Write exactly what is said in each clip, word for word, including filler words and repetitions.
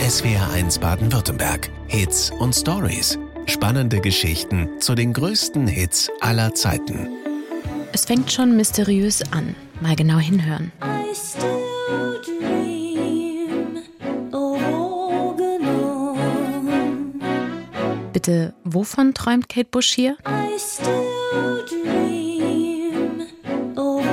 S W R eins Baden-Württemberg. Hits und Stories. Spannende Geschichten zu den größten Hits aller Zeiten. Es fängt schon mysteriös an. Mal genau hinhören. I still dream of Organon. Bitte, wovon träumt Kate Bush hier? I still dream of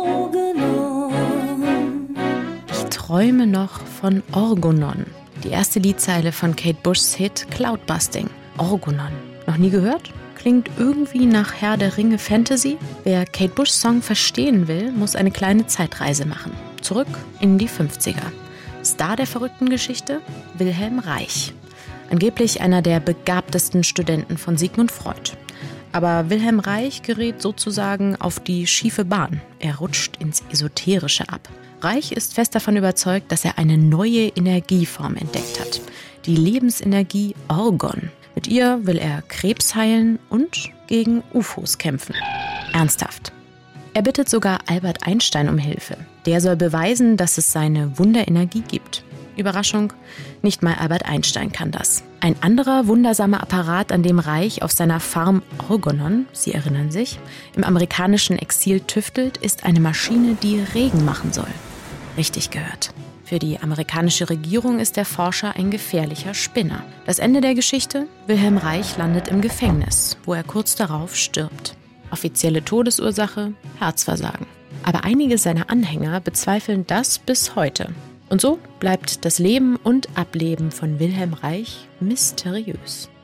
Organon. Ich träume noch von Orgonon. Die erste Liedzeile von Kate Bushs Hit Cloudbusting. Orgonon. Noch nie gehört? Klingt irgendwie nach Herr der Ringe Fantasy. Wer Kate Bushs Song verstehen will, muss eine kleine Zeitreise machen. Zurück in die fünfziger. Star der verrückten Geschichte? Wilhelm Reich. Angeblich einer der begabtesten Studenten von Sigmund Freud. Aber Wilhelm Reich gerät sozusagen auf die schiefe Bahn. Er rutscht ins Esoterische ab. Reich ist fest davon überzeugt, dass er eine neue Energieform entdeckt hat. Die Lebensenergie Orgon. Mit ihr will er Krebs heilen und gegen U F Os kämpfen. Ernsthaft. Er bittet sogar Albert Einstein um Hilfe. Der soll beweisen, dass es seine Wunderenergie gibt. Überraschung, nicht mal Albert Einstein kann das. Ein anderer wundersamer Apparat, an dem Reich auf seiner Farm Orgonon, Sie erinnern sich, im amerikanischen Exil tüftelt, ist eine Maschine, die Regen machen soll. Richtig gehört. Für die amerikanische Regierung ist der Forscher ein gefährlicher Spinner. Das Ende der Geschichte? Wilhelm Reich landet im Gefängnis, wo er kurz darauf stirbt. Offizielle Todesursache? Herzversagen. Aber einige seiner Anhänger bezweifeln das bis heute. Und so bleibt das Leben und Ableben von Wilhelm Reich mysteriös.